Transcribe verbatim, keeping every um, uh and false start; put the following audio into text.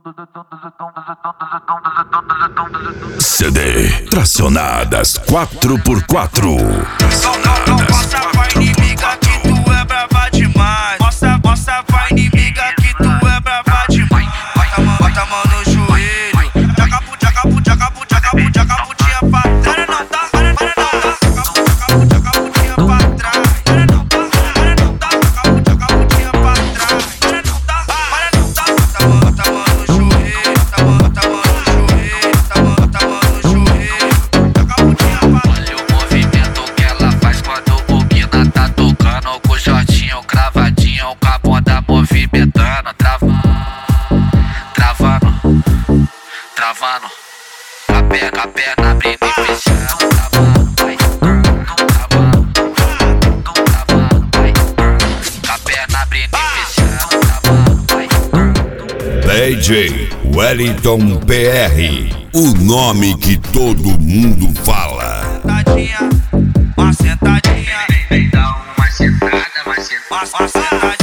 C D Tracionadas quatro por quatro. Não, não mostra pra inimiga que tu é brava demais. Mostra, mostra pra inimiga que tu é brava demais. Bota a mão, bota a mão no joelho. Jacapu, jacapu, jacapu, jacapu, jacaputinha pra trás. Não tá, para não tá. Jacapu, jacaputinha pra trás. Para não tá, para não tá. Jacapu, jacaputinha pra trás. Para não tá, para não tá. Bota a mão, bota a mão no joelho. Bota a mão, bota a mão no joelho. Bota a mão, bota a mão no joelho. Jacaputinha pra trás. Olha o movimento que ela faz quando o Bukina tá tocando, com o shortinho cravadinho, com a bunda movimentando, travando, travando, travando, a perna, a perna abrindo e fechando, travando, vai, travando, travando, vai, a perna abrindo e fechando, travando, vai. D J Wellington P R, o nome que todo mundo fala. Sentadinha, uma sentadinha, Vem dar uma sentada, uma sentada. uma sentadinha.